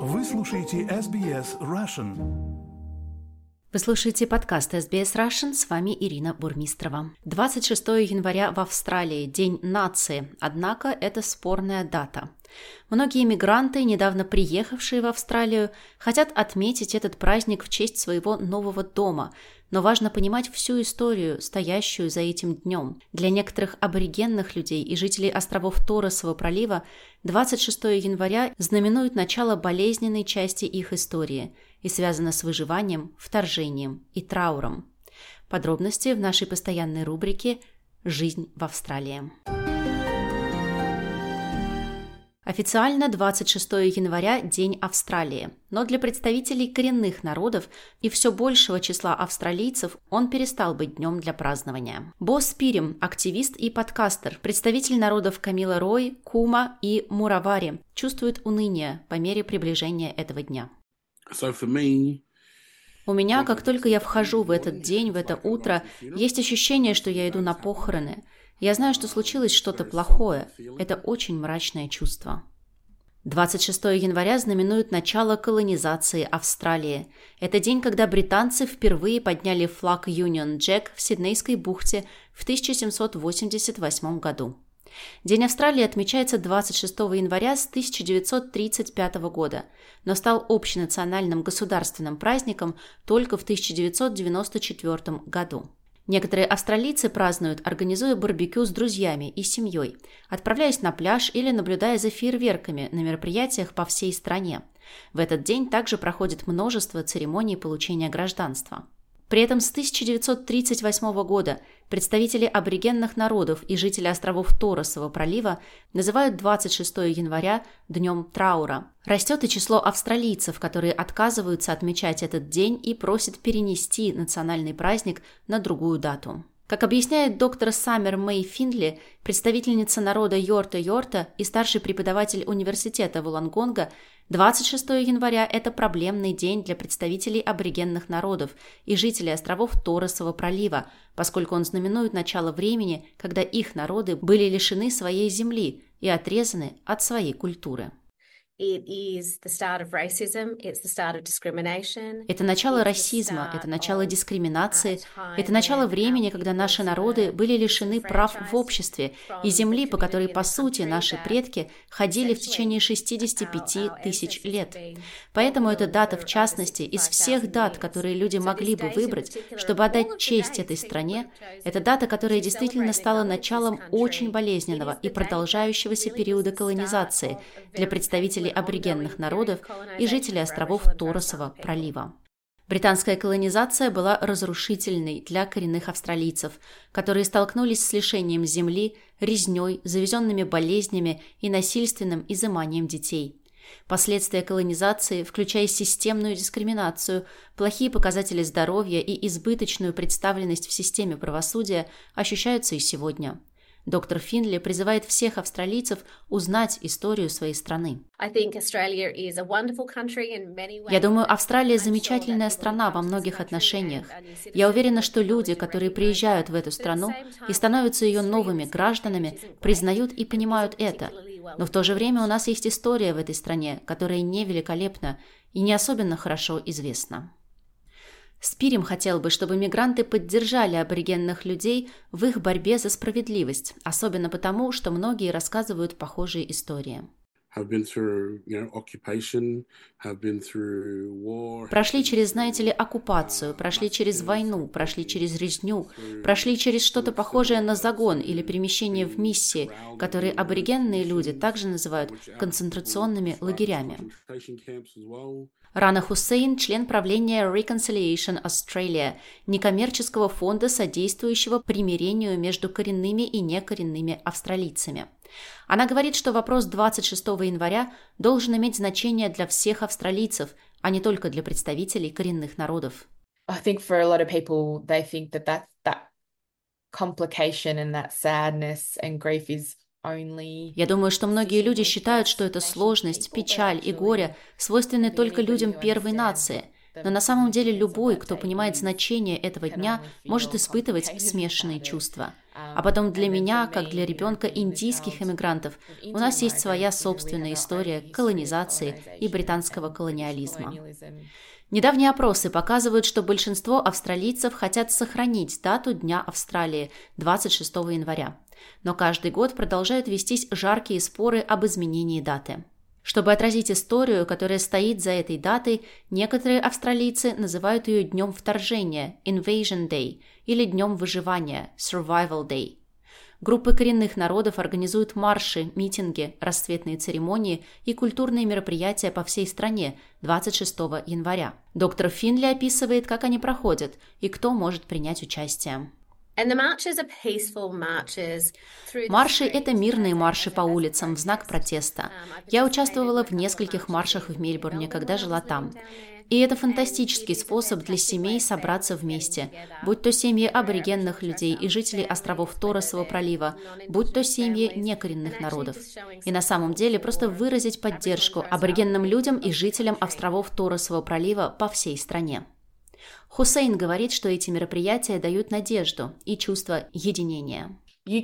Вы слушаете SBS Russian. Вы слушаете подкаст SBS Russian, с вами Ирина Бурмистрова. 26 января в Австралии, День нации, однако это спорная дата. Многие мигранты, недавно приехавшие в Австралию, хотят отметить этот праздник в честь своего нового дома, но важно понимать всю историю, стоящую за этим днем. Для некоторых аборигенных людей и жителей островов Торресового пролива 26 января знаменует начало болезненной части их истории и связано с выживанием, вторжением и трауром. Подробности в нашей постоянной рубрике «Жизнь в Австралии». Официально 26 января – День Австралии, но для представителей коренных народов и все большего числа австралийцев он перестал быть днем для празднования. Босс Пирим – активист и подкастер, представитель народов Камила-Рой, Кума и Муравари, чувствует уныние по мере приближения этого дня. У меня, как только я вхожу в этот день, в это утро, есть ощущение, что я иду на похороны. Я знаю, что случилось что-то плохое. Это очень мрачное чувство. 26 января знаменует начало колонизации Австралии. Это день, когда британцы впервые подняли флаг Union Jack в Сиднейской бухте в 1788 году. День Австралии отмечается 26 января с 1935 года, но стал общенациональным государственным праздником только в 1994 году. Некоторые австралийцы празднуют, организуя барбекю с друзьями и семьей, отправляясь на пляж или наблюдая за фейерверками на мероприятиях по всей стране. В этот день также проходит множество церемоний получения гражданства. При этом с 1938 года представители аборигенных народов и жители островов Торресового пролива называют 26 января Днем траура. Растет и число австралийцев, которые отказываются отмечать этот день и просят перенести национальный праздник на другую дату. Как объясняет доктор Саммер Мэй Финдли, представительница народа Йорта-Йорта и старший преподаватель университета Вулонгонга, 26 января – это проблемный день для представителей аборигенных народов и жителей островов Торресового пролива, поскольку он знаменует начало времени, когда их народы были лишены своей земли и отрезаны от своей культуры. Это начало расизма, это начало дискриминации, это начало времени, когда наши народы были лишены прав в обществе и земли, по которой, по сути, наши предки ходили в течение 65 тысяч лет. Поэтому эта дата, в частности, из всех дат, которые люди могли бы выбрать, чтобы отдать честь этой стране, это дата, которая действительно стала началом очень болезненного и продолжающегося периода колонизации для представителей аборигенных народов и жителей островов Торресового пролива. Британская колонизация была разрушительной для коренных австралийцев, которые столкнулись с лишением земли, резнёй, завезенными болезнями и насильственным изыманием детей. Последствия колонизации, включая системную дискриминацию, плохие показатели здоровья и избыточную представленность в системе правосудия, ощущаются и сегодня. Доктор Финдли призывает всех австралийцев узнать историю своей страны. Я думаю, Австралия замечательная страна во многих отношениях. Я уверена, что люди, которые приезжают в эту страну и становятся ее новыми гражданами, признают и понимают это. Но в то же время у нас есть история в этой стране, которая не великолепна и не особенно хорошо известна. Спирим хотел бы, чтобы мигранты поддержали аборигенных людей в их борьбе за справедливость, особенно потому, что многие рассказывают похожие истории. Прошли через, знаете ли, оккупацию, прошли через войну, прошли через резню, прошли через что-то похожее на загон или перемещение в миссии, которые аборигенные люди также называют концентрационными лагерями. Рана Хусейн – член правления Reconciliation Australia, некоммерческого фонда, содействующего примирению между коренными и некоренными австралийцами. Она говорит, что вопрос 26 января должен иметь значение для всех австралийцев, а не только для представителей коренных народов. I think for a lot of people, they think that complication and that sadness and grief is only. Я думаю, что многие люди считают, что эта сложность, печаль и горе свойственны только людям первой нации. Но на самом деле любой, кто понимает значение этого дня, может испытывать смешанные чувства. А потом для меня, как для ребенка индийских эмигрантов, у нас есть своя собственная история колонизации и британского колониализма. Недавние опросы показывают, что большинство австралийцев хотят сохранить дату Дня Австралии 26 января. Но каждый год продолжают вестись жаркие споры об изменении даты. Чтобы отразить историю, которая стоит за этой датой, некоторые австралийцы называют ее Днем вторжения (Invasion Day) или Днем выживания (Survival Day). Группы коренных народов организуют марши, митинги, расцветные церемонии и культурные мероприятия по всей стране 26 января. Доктор Финли описывает, как они проходят и кто может принять участие. Марши – это мирные марши по улицам в знак протеста. Я участвовала в нескольких маршах в Мельбурне, когда жила там. И это фантастический способ для семей собраться вместе, будь то семьи аборигенных людей и жителей островов Торресового пролива, будь то семьи некоренных народов. И на самом деле просто выразить поддержку аборигенным людям и жителям островов Торресового пролива по всей стране. Хусейн говорит, что эти мероприятия дают надежду и чувство единения. Вы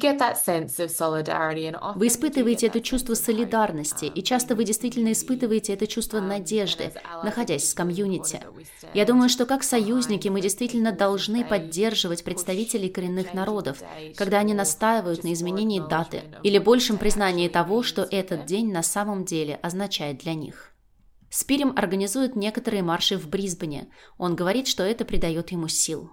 испытываете это чувство солидарности, и часто вы действительно испытываете это чувство надежды, находясь в комьюнити. Я думаю, что как союзники мы действительно должны поддерживать представителей коренных народов, когда они настаивают на изменении даты или большем признании того, что этот день на самом деле означает для них. Спирим организует некоторые марши в Брисбене. Он говорит, что это придает ему сил.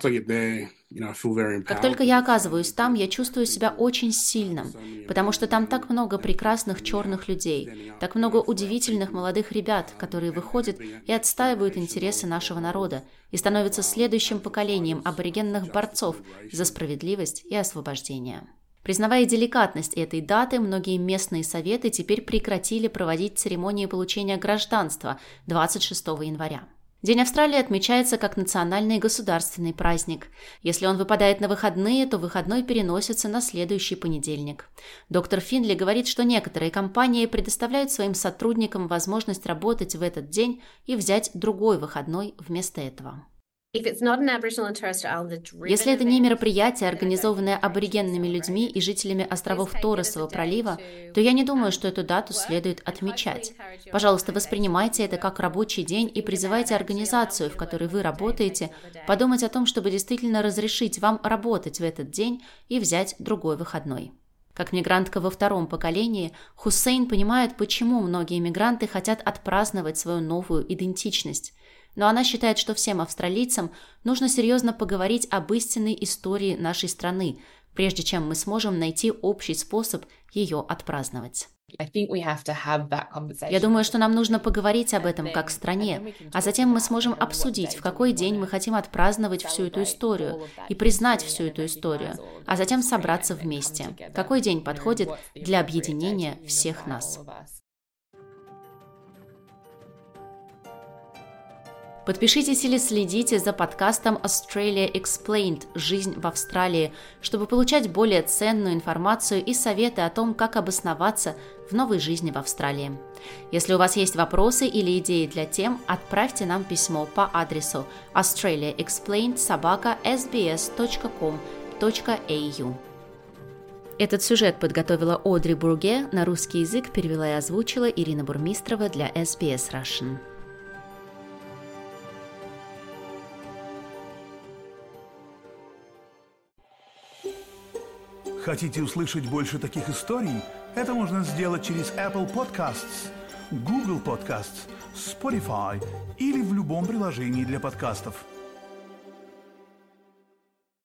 Как только я оказываюсь там, я чувствую себя очень сильным, потому что там так много прекрасных черных людей, так много удивительных молодых ребят, которые выходят и отстаивают интересы нашего народа и становятся следующим поколением аборигенных борцов за справедливость и освобождение. Признавая деликатность этой даты, многие местные советы теперь прекратили проводить церемонии получения гражданства 26 января. День Австралии отмечается как национальный и государственный праздник. Если он выпадает на выходные, то выходной переносится на следующий понедельник. Доктор Финли говорит, что некоторые компании предоставляют своим сотрудникам возможность работать в этот день и взять другой выходной вместо этого. Если это не мероприятие, организованное аборигенными людьми и жителями островов Торресового пролива, то я не думаю, что эту дату следует отмечать. Пожалуйста, воспринимайте это как рабочий день и призывайте организацию, в которой вы работаете, подумать о том, чтобы действительно разрешить вам работать в этот день и взять другой выходной. Как мигрантка во втором поколении, Хусейн понимает, почему многие мигранты хотят отпраздновать свою новую идентичность. Но она считает, что всем австралийцам нужно серьезно поговорить об истинной истории нашей страны, прежде чем мы сможем найти общий способ ее отпраздновать. Я думаю, что нам нужно поговорить об этом как стране, а затем мы сможем обсудить, в какой день мы хотим отпраздновать всю эту историю и признать всю эту историю, а затем собраться вместе. Какой день подходит для объединения всех нас? Подпишитесь или следите за подкастом Australia Explained «Жизнь в Австралии», чтобы получать более ценную информацию и советы о том, как обосноваться в новой жизни в Австралии. Если у вас есть вопросы или идеи для тем, отправьте нам письмо по адресу australiaexplained@sbs.com.au. Этот сюжет подготовила Одри Бурге, на русский язык перевела и озвучила Ирина Бурмистрова для SBS Russian. Хотите услышать больше таких историй? Это можно сделать через Apple Podcasts, Google Podcasts, Spotify или в любом приложении для подкастов.